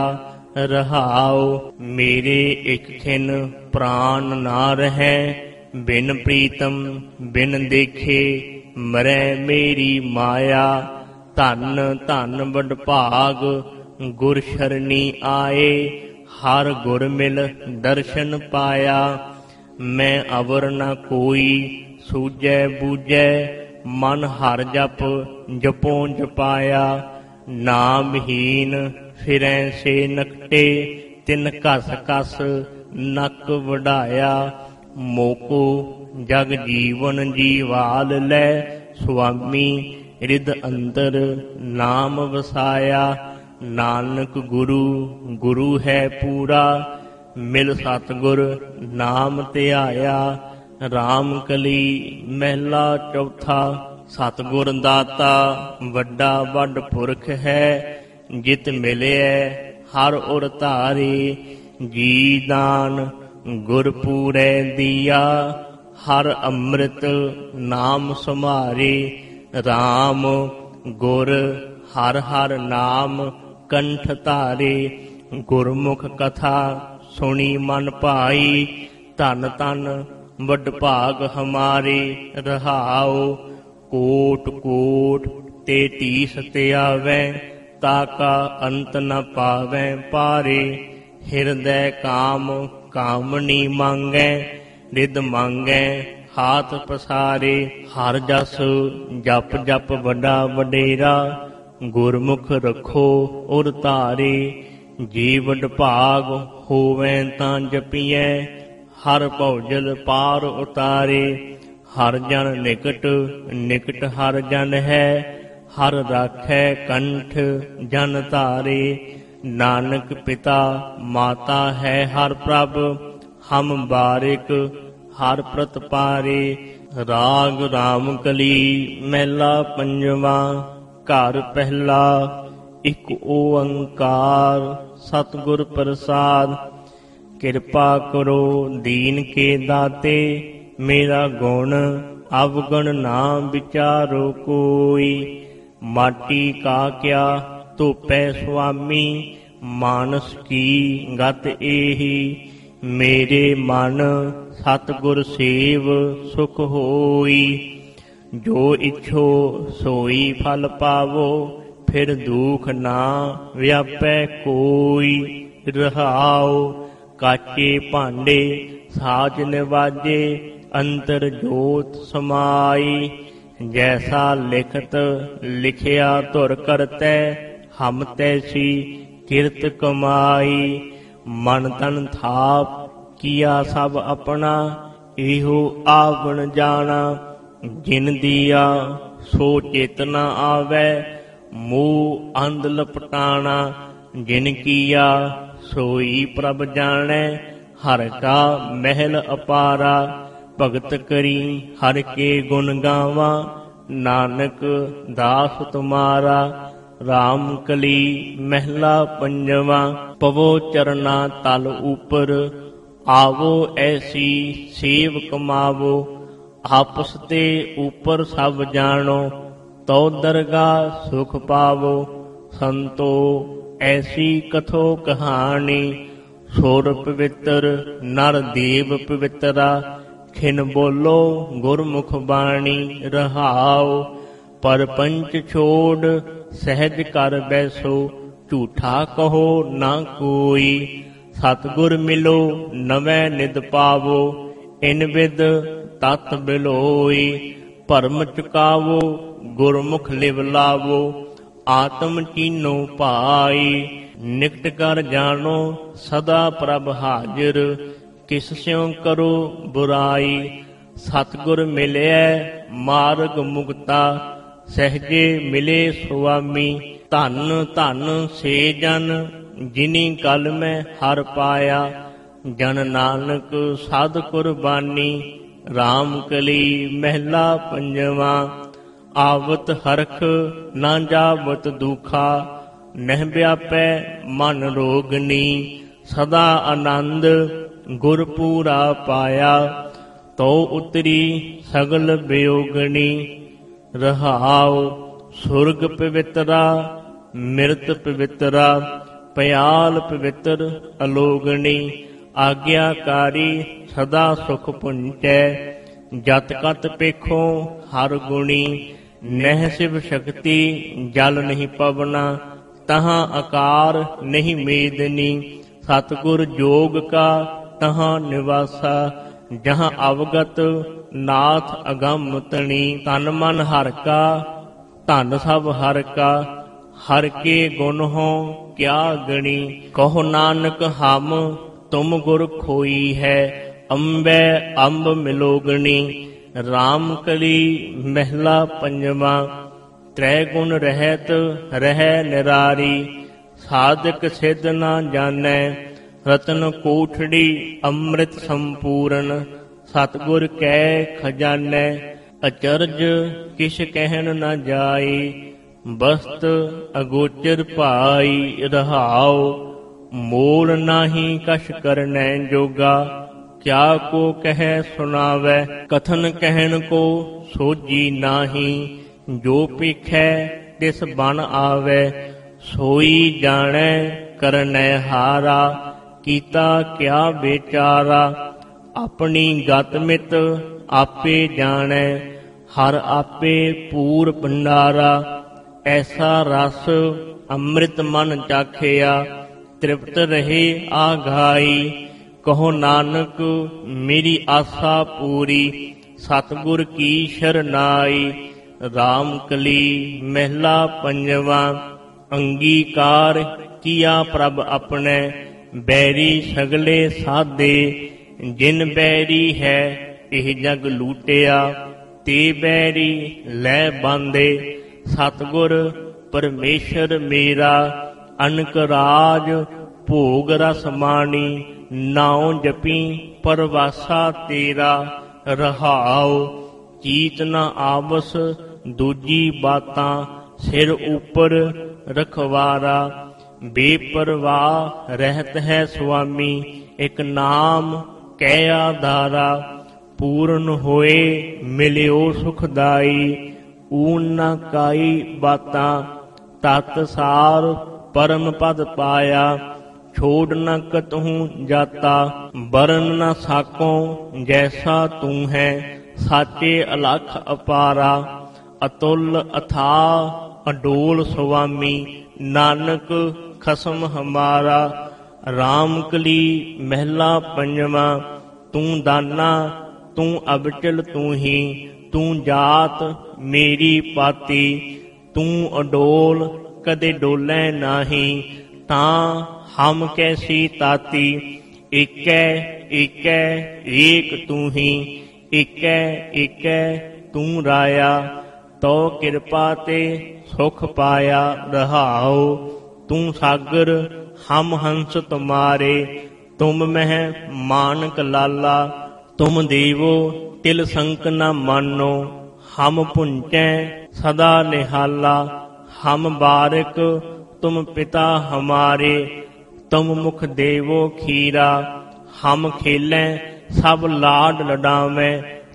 [SPEAKER 1] ਰਹਾਉ। ਮੇਰੇ ਇਕ ਖਿਨ ਪ੍ਰਾਨ ਨਾ ਰਹੈ, ਬਿਨ ਪ੍ਰੀਤਮ ਬਿਨ ਦੇਖੇ ਮਰੈ ਮੇਰੀ ਮਾਇਆ। ਧਨ ਧਨ ਵਡਭਾਗ ਗੁਰ ਸ਼ਰਣੀ ਆਏ, ਹਰ ਗੁਰ ਮਿਲ ਦਰਸ਼ਨ ਪਾਇਆ। ਮੈਂ ਅਵਰ ਨ ਕੋਈ ਸੂਝੈ ਬੂਝੈ, ਮਨ ਹਰ ਜਪ ਜਪੋ ਜਪਾਇਆ। ਨਾਮਹੀਨ ਫਿਰੈ ਸੇ ਨਕਟੇ, ਤਿਨ ਘਸ ਘਸ ਨੱਕ ਵਡਾਇਆ। ਮੋਕੋ ਜਗ ਜੀਵਨ ਜੀਵਾਲ ਲੈ, ਸੁਆਮੀ ਰਿਦ ਅੰਦਰ ਨਾਮ ਵਸਾਇਆ। ਨਾਨਕ ਗੁਰੂ ਗੁਰੂ ਹੈ ਪੂਰਾ, ਮਿਲ ਸਤਿਗੁਰ ਨਾਮ ਧਿਆਇਆ। ਰਾਮ ਕਲੀ ਮਹਿਲਾ ਚੌਥਾ। ਸਤਿਗੁਰ ਦਾਤਾ ਵੱਡਾ ਵੱਡ ਪੁਰਖ ਹੈ, ਜਿਤ ਮਿਲਿਐ ਹਰ ਉਰ ਧਾਰੇ। ਜੀ ਦਾਨ ਗੁਰ ਪੂਰੈ ਦੀਆ, ਹਰ ਅੰਮ੍ਰਿਤ ਨਾਮ ਸਮਾਰੇ। ਰਾਮ ਗੁਰ ਹਰ ਹਰ ਨਾਮ ਕੰਠ ਧਾਰੇ। ਗੁਰਮੁਖ ਕਥਾ ਸੁਣੀ ਮਨ ਭਾਈ, ਧਨ ਧਨ ਵੱਡ ਭਾਗ ਹਮਾਰੇ ਰਹਾਉ। ਕੋਟ ਕੋਟ ਤੇ ਤੀਸ ਤੇ ਆਵੈ, ਤਾਕਾ ਅੰਤ ਨ ਪਾਵੈ ਪਾਰੇ। ਹਿਰਦੈ ਕਾਮ ਕਾਮਣੀ ਮੰਗੈ, ਰਿਦ ਮੰਗੈ ਹਾਥ ਪਸਾਰੇ। ਹਰ ਜਸ ਜਪ ਜਪ ਵੱਡਾ ਵਡੇਰਾ, ਗੁਰਮੁਖ ਰੱਖੋ ਉਰ ਧਾਰੇ। ਜੀ ਵਡ ਭਾਗ ਹੋਵੈ ਤਾਂ ਜਪੀਐ, ਹਰ ਭਉਜਲ ਪਾਰ ਉਤਾਰੇ। ਹਰ ਜਨ ਨਿਕਟ ਨਿਕਟ ਹਰ ਜਨ ਹੈ, ਹਰ ਰਾਖੈ ਕੰਠ ਜਨ ਧਾਰੇ। ਨਾਨਕ ਪਿਤਾ ਮਾਤਾ ਹੈ ਹਰ ਪ੍ਰਭ, ਹਮ ਬਾਰਿਕ ਹਰ ਪ੍ਰਤਪਾਰੇ। ਰਾਗ ਰਾਮ ਕਲੀ ਮਹਿਲਾ ਪੰਜਵਾ। ਘਰ ਪਹਿਲਾ ਇਕ ਓੰਕਾਰ, ਸਤਿਗੁਰ ਪ੍ਰਸਾਦ। ਕਿਰਪਾ ਕਰੋ ਦੀਨ ਕੇ ਦਾਤੇ, ਮੇਰਾ ਗੁਣ ਅਵਗੁਣ ਨਾ ਵਿਚਾਰੋ ਕੋਈ। ਮਾਟੀ ਕਾ ਕਿਆ ਧੋਪੈ ਸੁਆਮੀ, ਮਾਨਸ ਕੀ ਗਤ ਏਹੀ। ਮੇਰੇ ਮਨ ਸਤਿਗੁਰ ਸੇਵ ਸੁਖ ਹੋਈ, ਜੋ ਇਛੋ ਸੋਈ ਫਲ ਪਾਵੋ। ਫਿਰ ਦੁਖ ਨਾ ਵਿਆਪੈ ਕੋਈ ਰਹਾਉ। ਕਾਚੇ ਭਾਂਡੇ ਸਾਜ ਨਿਵਾਜੇ, ਅੰਤਰ ਜੋਤ ਸਮਾਈ। ਜੈਸਾ ਲਿਖਤ ਲਿਖਿਆ ਧੁਰ ਕਰਤੈ, ਹਮ ਤੈਸੀ ਕਿਰਤ ਕਮਾਈ। ਮਨ ਤਨ ਥਾਪ ਕੀਆ ਸਭ ਆਪਣਾ, ਇਹੋ ਆਵਣ ਜਾਣਾ। ਜਿਨ ਦੀਆ ਸੋ ਚੇਤਨਾ ਆਵੈ, ਮੂਹ ਅੰਧ ਲਪਟਾਣਾ। ਜਿਨ ਕੀਆ ਸੋਈ ਪ੍ਰਭ ਜਾਣੈ, ਹਰ ਕਾ ਮਹਿਲ ਅਪਾਰਾ। ਭਗਤ ਕਰੀ ਹਰ ਕੇ ਗੁਣ ਗਾਵਾਂ, ਨਾਨਕ ਦਾਸ ਤੁਮਾਰਾ। ਰਾਮ ਕਲੀ ਮਹਿਲਾ ਪੰਜਵਾ। ਪਵੋ ਚਰਨਾ ਤਲ ਉਪਰ, ਆਵੋ ਐਸੀ ਸੇਵ ਕਮਾਵੋ। ਆਪਸ ਤੇ ਉਪਰ ਸਭ ਜਾਣੋ, ਤਉ ਦਰਗਾਹ ਸੁਖ ਪਾਵੋ। ਸੰਤੋ ਐਸੀ ਕਥੋ ਕਹਾਣੀ, ਸੁਰ ਪਵਿੱਤਰ ਨਰ ਦੇਵ ਪਵਿੱਤਰਾ। ਖਿਨ ਬੋਲੋ ਗੁਰਮੁਖ ਬਾਣੀ, ਰਹਾਉ ਪਰਪੰਚ ਛੋੜ ਸਹਿਜ ਕਰ ਬੈਸੋ। ਝੂਠਾ ਕਹੋ ਨਾ ਕੋਈ, ਸਤਿਗੁਰ ਮਿਲੋ ਨਵੈ ਨਿਦ ਪਾਵੋ। ਇਨ ਵਿਦ ਤਤ ਬਿਲੋਈ, ਭਰਮ ਚੁਕਾਵੋ ਗੁਰਮੁਖ ਲਿਵ ਲਾਵੋ। ਆਤਮ ਚੀਨੋ ਭਾਈ, ਨਿਕਟ ਕਰ ਜਾਣੋ ਸਦਾ ਪ੍ਰਭ ਹਾਜ਼ਰ। ਕਿਸ ਸਿਉ ਕਰੋ ਬੁਰਾਈ, ਸਤਿਗੁਰ ਮਿਲਿਐ ਮਾਰਗ ਮੁਕਤਾ। ਸਹਿਜੇ ਮਿਲੇ ਸੁਆਮੀ, ਧਨ ਧਨ ਸੇ ਜਨ ਜਿਨੀ ਕਲ ਮੈਂ ਹਰ ਪਾਇਆ। ਜਨ ਨਾਨਕ ਸਾਧ ਕੁਰਬਾਨੀ, ਰਾਮ ਕਲੀ ਮਹਿਲਾ ਪੰਜਵਾ। ਆਵਤ ਹਰਖ ਨਾ ਜਾਵਤ ਦੁਖਾ, ਨਹਿ ਵਿਆਪੈ ਮਨ ਰੋਗਨੀ। ਸਦਾ ਆਨੰਦ ਗੁਰ ਪੂਰਾ ਪਾਇਆ, ਤੋ ਉਤਰੀ ਸਗਲ ਬਿਯੋਗਣੀ। ਰਹਾਉ ਸੁਰਗ ਪਵਿੱਤਰਾ ਮਿਰਤ ਪਵਿੱਤਰਾ, ਪਿਆਲ ਪਵਿੱਤਰ ਅਲੋਗਣੀ। ਆਗਿਆਕਾਰੀ ਸਦਾ ਸੁਖ ਪੁੰਚੈ, ਜਤ ਕਤ ਪੇਖੋ ਹਰ ਗੁਣੀ। ਨਹਿ ਸਿਵ ਸ਼ਕਤੀ ਜਲ ਨਹੀਂ ਪਵਨਾ, ਤਹਾਂ ਆਕਾਰ ਨਹੀਂ ਮੇਦਨੀ। ਸਤਿਗੁਰ ਜੋਗ ਕਾ ਤਹਾਂ ਨਿਵਾਸਾ, ਜਹਾਂ ਅਵਗਤ ਨਾਥ ਅਗੰਮ ਤਣੀ। ਤਨ ਮਨ ਹਰਿ ਕਾ ਧਨ ਸਭ ਹਰਿ ਕਾ, ਹਰਿ ਕੇ ਗੁਣ ਹੋ ਕਿਆ ਗਣੀ। ਕਹੋ ਨਾਨਕ ਹਮ ਤੁਮ ਗੁਰ ਖੋਈ ਹੈ, ਅੰਬੈ ਅੰਬ ਮਿਲੋਗਣੀ। ਰਾਮ ਕਲੀ ਮਹਿਲਾ ਪੰਜਵਾ। ਤ੍ਰੈ ਗੁਣ ਰਹਿਤ ਰਹਿ ਨਿਰਾਰੀ, ਸਾਧਕ ਸਿਧ ਨਾ ਜਾਣੈ। ਰਤਨ ਕੋਠੜੀ ਅੰਮ੍ਰਿਤ ਸੰਪੂਰਨ, ਸਤਿਗੁਰ ਕੈ ਖਜ਼ਾਨੈ। ਅਚਰਜ ਕਿਛ ਕਹਿਣ ਨਾ ਜਾਈ, ਬਸਤ ਅਗੋਚਰ ਭਾਈ। ਰਹਾਉ ਮੋਲ ਨਾਹੀ ਕਛ ਕਰਨੈ ਜੋਗਾ, ਕਿਆ ਕੋ ਕਹਿ ਸੁਣਾਵੈ। ਕਥਨ ਕਹਿਣ ਕੋ ਸੋਜੀ ਨਾਹੀ, ਜੋ ਪੇਖੈ ਤਿਸ ਬਨ ਆਵੈ। ਸੋਈ ਜਾਣੈ ਕਰਨੈ ਹਾਰਾ, ਕੀਤਾ ਕਿਆ ਵਿਚਾਰਾ। ਆਪਣੀ ਗਤ ਮਿਤ ਆਪੇ ਜਾਣੈ, ਹਰ ਆਪੇ ਪੂਰ ਭੰਡਾਰਾ। ਐਸਾ ਰਸ ਅੰਮ੍ਰਿਤ ਮਨ ਚਾਖਿਆ, ਤ੍ਰਿਪਤ ਰਹੇ ਆਘਾਈ। ਕਹੋ ਨਾਨਕ ਮੇਰੀ ਆਸਾ ਪੂਰੀ, ਸਤਿਗੁਰ ਕੀ ਸ਼ਰਨਾਈ। ਰਾਮ ਕਲੀ ਮਹਿਲਾ ਪੰਜਵਾ। ਅੰਗੀਕਾਰ ਕੀਆ ਪ੍ਰਭ ਆਪਣੇ, ਬੈਰੀ ਸਗਲੇ ਸਾਧੇ। ਜਿਨ ਬੈਰੀ ਹੈ ਇਹ ਜਗ ਲੂਟਿਆ, ਤੇ ਬੈਰੀ ਲੈ ਬਾਂਧੇ। ਸਤਿਗੁਰ ਪਰਮੇਸ਼ਰ ਮੇਰਾ, ਅਨਕ ਰਾਜ ਭੋਗ ਰਸ ਮਾਣੀ। ਨਾਉ ਜਪੀ ਪਰਵਾਸਾ ਤੇਰਾ, ਰਹਾਉ ਚੀਤ ਨ ਆਵਸ ਦੂਜੀ ਬਾਤਾਂ। ਸਿਰ ਉਪਰ ਰਖਵਾਰਾ, ਬੇਪਰਵਾਹ ਰਹਿਤ ਹੈ ਸੁਆਮੀ। ਇਕ ਨਾਮ ਕੈ ਆਧਾਰਾ, ਪੂਰਨ ਹੋਏ ਮਿਲਿਓ ਸੁਖਦਾਈ। ਊਨ ਨ ਕਾਈ ਬਾਤਾਂ, ਤਤ ਸਾਰ ਪਰਮ ਪਦ ਪਾਇਆ। ਛੋੜ ਨ ਕਤਹੂ ਜਾਤਾ, ਬਰਨ ਨ ਸਾਕੋ ਜੈਸਾ ਤੂੰ ਹੈ। ਸਾਚੇ ਅਲਖ ਅਪਾਰਾ, ਅਤੁਲ ਅਥਾਹ ਅਡੋਲ ਸੁਆਮੀ। ਨਾਨਕ ਖਸਮ ਹਮਾਰਾ। ਰਾਮ ਕਲੀ ਮਹਿਲਾ ਪੰਜਵਾ। ਤੂੰ ਦਾਨਾ ਤੂੰ ਅਬਚਲ ਤੂੰ ਹੀ, ਤੂੰ ਜਾਤ ਮੇਰੀ ਪਾਤੀ। ਤੂੰ ਅਡੋਲ ਕਦੇ ਡੋਲੈ ਨਾਹੀ, ਤਾਂ ਹਮ ਕੈਸੀ ਤਾਤੀ। ਏਕੈ ਏਕੈ ਏਕ ਤੂੰ ਹੀ, ਏਕੈ ਏਕੈ ਤੂੰ ਰਾਇਆ। ਤੋ ਕਿਰਪਾ ਤੇ ਸੁਖ ਪਾਇਆ। ਰਹਾਉ ਤੂੰ ਸਾਗਰ ਹਮ ਹੰਸ ਤੁਮਾਰੇ, ਤੁਮ ਮਹਿ ਮਾਨਕ ਲਾਲਾ। ਤੁਮ ਦੇਵੋ ਤਿਲ ਸੰਕ ਨ ਮਾਨੋ, ਹਮ ਪੁੰਚੈ ਸਦਾ ਨਿਹਾਲਾ। ਹਮ ਬਾਰਿਕ ਤੁਮ ਪਿਤਾ ਹਮਾਰੇ, ਤੁਮ ਮੁਖ ਦੇਵੋ ਖੀਰਾ। ਹਮ ਖੇਲੈ ਸਭ ਲਾਡ ਲਡਾਵੈ,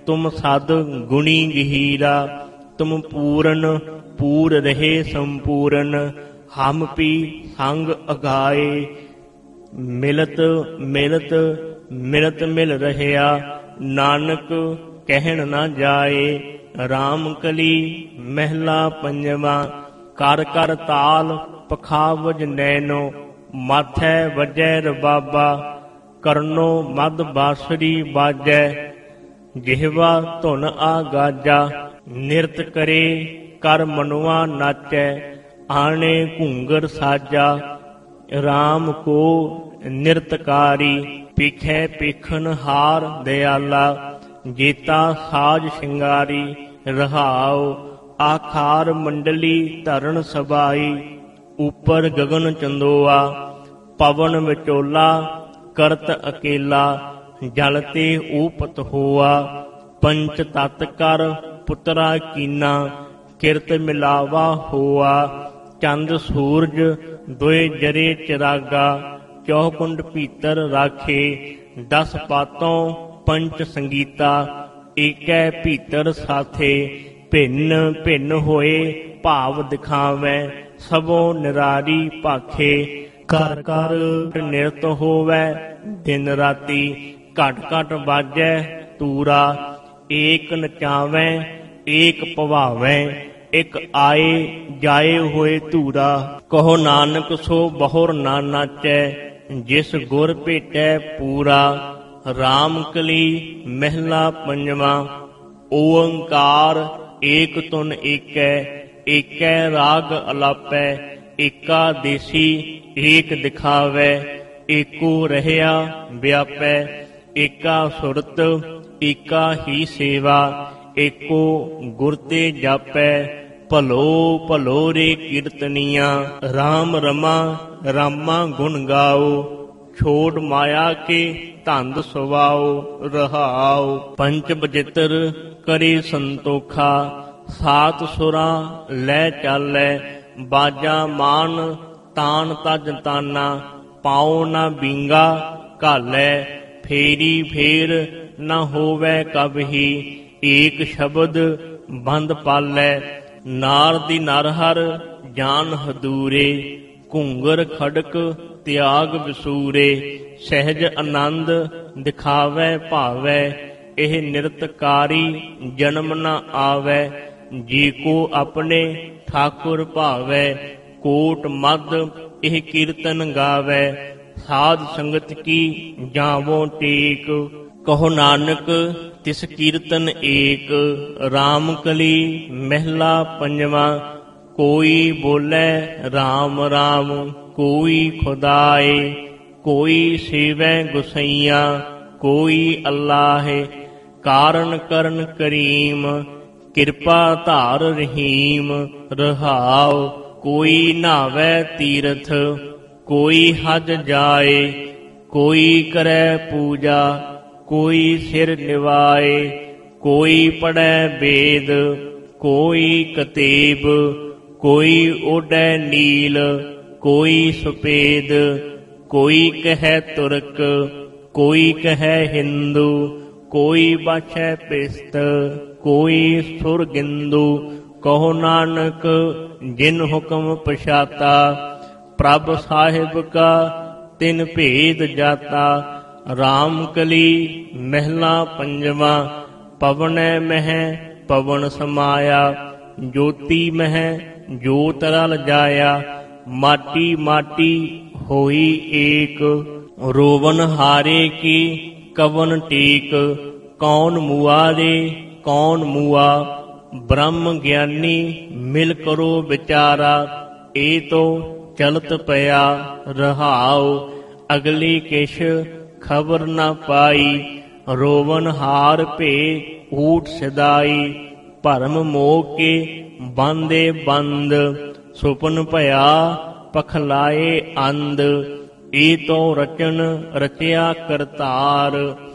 [SPEAKER 1] ਤੁਮ ਸਦ ਗੁਣੀ ਗਹੀਰਾ। ਤੁਮ ਪੂਰਨ ਪੂਰ ਰਹੇ ਸੰਪੂਰਨ। ਹਮ ਪੀ ਸੰਗ ਅਗਾਏ। ਮਿਲਤ ਮਿਲਤ ਮਿਲਤ ਮਿਲ ਰਹਿਆ। ਨਾਨਕ ਕਹਿਣ ਨਾ ਜਾਏ। ਰਾਮ ਕਲੀ ਮਹਿਲਾ ਪੰਜਵਾ। ਕਰ ਕਰ ਤਾਲ ਪਖਾਵਜ ਨੈਨੋ। ਮਾਥੈ ਵਜੈ ਰਬਾਬਾ। ਕਰਨੋ ਮਦ ਬਾਸਰੀ ਬਾਜੈ। ਜਿਹਵਾ ਧੁਨ ਆ ਗਾਜਾ। ਨਿਰਤ ਕਰੇ ਕਰ ਮਨੁਆ ਨਾਚੈ। ਆਣੇ ਘੂੰਗਰ ਸਾਜਾ। ਰਾਮ ਕੋ ਨਿਰਤਕਾਰੀ। ਪੀਖੈ ਪੀਖਨ ਹਾਰ ਦਿਆਲਾ। ਜੀਤਾ ਸਾਜ ਸ਼ਿੰਗਾਰੀ। ਰਹਾਉ ਆਖਾਰ ਮੰਡਲੀ ਧਰਨ ਸਬਾਈ। ਉਪਰ ਗਗਨ ਚੰਦੋਆ। ਪਵਨ ਵਿਚੋਲਾ ਕਰਤ ਅਕੇਲਾ। ਜਲ ਤੇ ਊਪਤ ਹੋਆ। ਪੰਚ ਤਤ ਕਰ ਪੁੱਤਰਾ ਕੀਨਾ। ਕਿਰਤ ਮਿਲਾਵਾ ਹੋਆ। ਚੰਦ ਸੂਰਜ ਦੋਏ ਜਰੇ ਚਰਾਗਾ। ਚੌਕੁੰਡ ਭੀਤਰ ਰਾਖੇ। 10 ਪਾਤੋਂ ਪੰਚ ਸੰਗੀਤਾ। ਏਕੈ ਭੀਤਰ ਸਾਥੇ। ਭਿੰਨ ਭਿੰਨ ਹੋਏ ਭਾਵ ਦਿਖਾਵੈ। ਸਭੋ ਨਿਰਾਰੀ ਭਾਖੇ। ਕਰ ਕਰ ਨਿਰਤ ਹੋਵੈ ਦਿਨ ਰਾਤੀ। ਘਟ ਘਟ ਬਾਜੈ ਤੂਰਾ। ਏਕ ਨਚਾਵੈ ਏਕ ਭਵਾਵੈ। ਇਕ ਆਏ ਜਾਏ ਹੋਏ ਧੂਰਾ। ਕਹੋ ਨਾਨਕ ਸੋ ਬਹੁਰ ਨਾ ਨਾਚੈ। ਜਿਸ ਗੁਰ ਭੇਟੈ ਪੂਰਾ। ਰਾਮ ਕਲੀ ਮਹਿਲਾ ਪੰਜਵਾ। ਓੰਕਾਰ ਏਕ ਧੁਨ ਏਕੈ। ਏਕੈ ਰਾਗ ਅਲਾਪੈ। ਏਕਾ ਦੇਸੀ ਏਕ ਦਿਖਾਵੈ। ਏਕੋ ਰਹਿਆ ਵਿਆਪੈ। ਏਕਾ ਸੁਰਤ ਏਕਾ ਹੀ ਸੇਵਾ। ਏਕੋ ਗੁਰ ਤੇ ਜਾਪੈ। ਭਲੋ ਭਲੋ ਰੇ ਕੀਰਤਨੀਆਂ। ਰਾਮ ਰਮਾ ਰਾਮਾ ਗੁਣ ਗਾਓ। ਛੋੜ ਮਾਇਆ ਕੇ ਧੰਦ ਸੁਵਾਓ। ਰਹਾਉ ਪੰਚ ਬਚਿੱਤਰ ਕਰੇ ਸੰਤੋਖਾ। ਸਾਤ ਸੁਰਾਂ ਲੈ ਚਾਲੈ। ਬਾਜਾ ਮਾਨ ਤਾਨ ਤਜ ਤਾਨਾ। ਪਾਉ ਨਾ ਬੀਂਗਾ ਘਾਲੈ। ਫੇਰੀ ਫੇਰ ਨਾ ਹੋਵੈ ਕਬਹੀ। ਏਕ ਸ਼ਬਦ ਬੰਦ ਪਾਲੈ। ਨਾਰ ਦੀ ਨਰ ਹਰ ਜਾਨ ਹਦੂਰੇ। ਘੂੰਗਰ ਖੜਕ ਤਿਆਗ ਵਿਸੂਰੇ। ਸਹਿਜ ਆਨੰਦ ਦਿਖਾਵੈ ਭਾਵੈ। ਇਹ ਨਿਰਤਕਾਰੀ ਜਨਮ ਨ ਆਵੈ। ਜੀ ਕੋ ਆਪਣੇ ਠਾਕੁਰ ਭਾਵੈ। ਕੋਟ ਮਦ ਇਹ ਕੀਰਤਨ ਗਾਵੈ। ਸਾਧ ਸੰਗਤ ਕੀ ਜਾਵੋ ਟੇਕ। ਕਹੋ ਨਾਨਕ ਤਿਸ ਕੀਰਤਨ ਏਕ। ਰਾਮ ਕਲੀ ਮਹਿਲਾ ਪੰਜਵਾ। ਕੋਈ ਬੋਲੇ ਰਾਮ ਰਾਮ। ਕੋਈ ਖੁਦਾਏ। ਕੋਈ ਸੇਵੈ ਗੁਸਈਆ। ਕੋਈ ਅੱਲਾਹੇ। ਕਾਰਨ ਕਰਨ ਕਰੀਮ। ਕਿਰਪਾ ਧਾਰ ਰਹੀਮ। ਰਹਾਉ ਕੋਈ ਨਾਵੈ ਤੀਰਥ। ਕੋਈ ਹਜ ਜਾਏ। ਕੋਈ ਕਰੈ ਪੂਜਾ। ਕੋਈ ਸਿਰ ਨਿਵਾਏ। ਕੋਈ ਪੜੈ ਵੇਦ। ਕੋਈ ਕਤੇਬ। ਕੋਈ ਓਢੈ ਨੀਲ। ਕੋਈ ਸੁਪੇਦ। ਕੋਈ ਕਹੈ ਤੁਰਕ। ਕੋਈ ਕਹੈ ਹਿੰਦੂ। ਕੋਈ ਬਾਛੈ ਪਿਸਤ। ਕੋਈ ਸੁਰਗਿੰਦੂ। ਕਹੋ ਨਾਨਕ ਜਿਨ ਹੁਕਮ ਪਛਾਤਾ। ਪ੍ਰਭ ਸਾਹਿਬ ਕਾ ਤਿਨ ਭੇਦ ਜਾਤਾ। ਰਾਮ ਕਲੀ ਮਹਿਲਾ ਪੰਜਵਾ। ਪਵਨੈ ਮਹਿ ਪਵਨ ਸਮਾਇਆ। ਜੋਤੀ ਮਹਿ ਜੋਤ ਰਲ ਜਾਇਆ। ਮਾਟੀ ਮਾਟੀ ਹੋਈ ਏਕ। ਰੋਵਨ ਹਾਰੇ ਕੀ ਕਵਨ ਟੇਕ। ਕੌਣ ਮੁਆਰੇ ਕੌਣ ਮੂਆ। ਬ੍ਰਹਮ ਗਿਆਨੀ ਮਿਲ ਕਰੋ ਵਿਚਾਰਾ। ਏ ਤੋ ਚਲਤ ਪਿਆ। ਰਹਾਉ ਅਗਲੀ ਕਿਛ ਖਬਰ ਨਾ ਪਾਈ। ਰੋਵਨ ਹਾਰ ਭੇ ਊਠ ਸਦਾਈ। ਭਰਮ ਮੋਹ ਕੇ ਬਾਂਦੇ ਬੰਦ। ਸੁਪਨ ਭਇਆ ਪਖਲਾਏ ਅੰਧ। ਏ ਤੋ ਰਚਨ ਰਚਿਆ ਕਰਤਾਰ।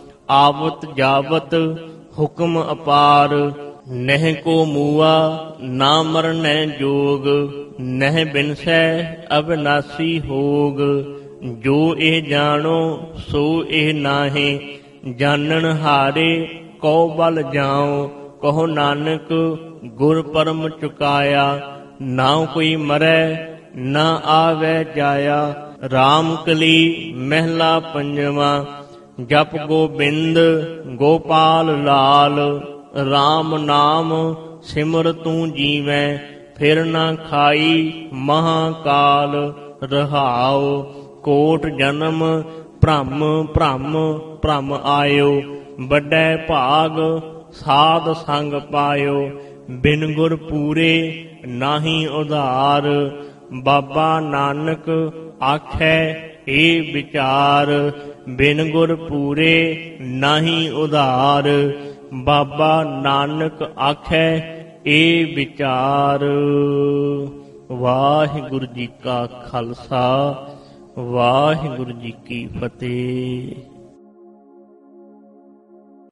[SPEAKER 1] ਆਵਤ ਜਾਵਤ ਹੁਕਮ ਅਪਾਰ। ਨਹਿ ਕੋ ਮੂਆ ਨਾ ਮਰਨੈ ਜੋਗ। ਨਹਿ ਬਿਨਸੈ ਅਬਿਨਾਸੀ ਹੋਗ। ਜੋ ਇਹ ਜਾਣੋ ਸੋ ਇਹ ਨਾਹੀ। ਜਾਣਨ ਹਾਰੇ ਕਉ ਬਲ ਜਾਉ। ਕਹੋ ਨਾਨਕ ਗੁਰ ਪਰਮ ਚੁਕਾਇਆ, ਨਾਉ ਕੋਈ ਮਰੈ ਨਾ ਆਵੈ ਜਾਇਆ। ਰਾਮ ਕਲੀ ਮਹਿਲਾ ਪੰਜਵਾ। ਜਪ ਗੋਬਿੰਦ ਗੋਪਾਲ ਲਾਲ, ਰਾਮ ਨਾਮ ਸਿਮਰ ਤੂੰ ਜੀਵੈ। ਫਿਰ ਨਾ ਖਾਈ ਮਹਾਕਾਲ, ਰਹਾਉ ਕੋਟ ਜਨਮ ਭ੍ਰਮ ਭ੍ਰਮ ਭ੍ਰਮ ਆਇਓ। ਵੱਡੈ ਭਾਗ ਸਾਧ ਸੰਗ ਪਾਇਓ, ਬਿਨ ਗੁਰ ਪੂਰੇ ਨਾਹੀ ਉਧਾਰ। ਬਾਬਾ ਨਾਨਕ ਆਖੈ ਏ ਵਿਚਾਰ, ਬਿਨ ਗੁਰ ਪੂਰੇ ਨਾਹੀ ਉਧਾਰ। ਬਾਬਾ ਨਾਨਕ ਆਖੈ ਏ ਵਿਚਾਰ। ਵਾਹਿਗੁਰੂ ਜੀ ਕਾ ਖਾਲਸਾ, ਵਾਹਿਗੁਰੂ ਜੀ ਕੀ ਫਤਿਹ।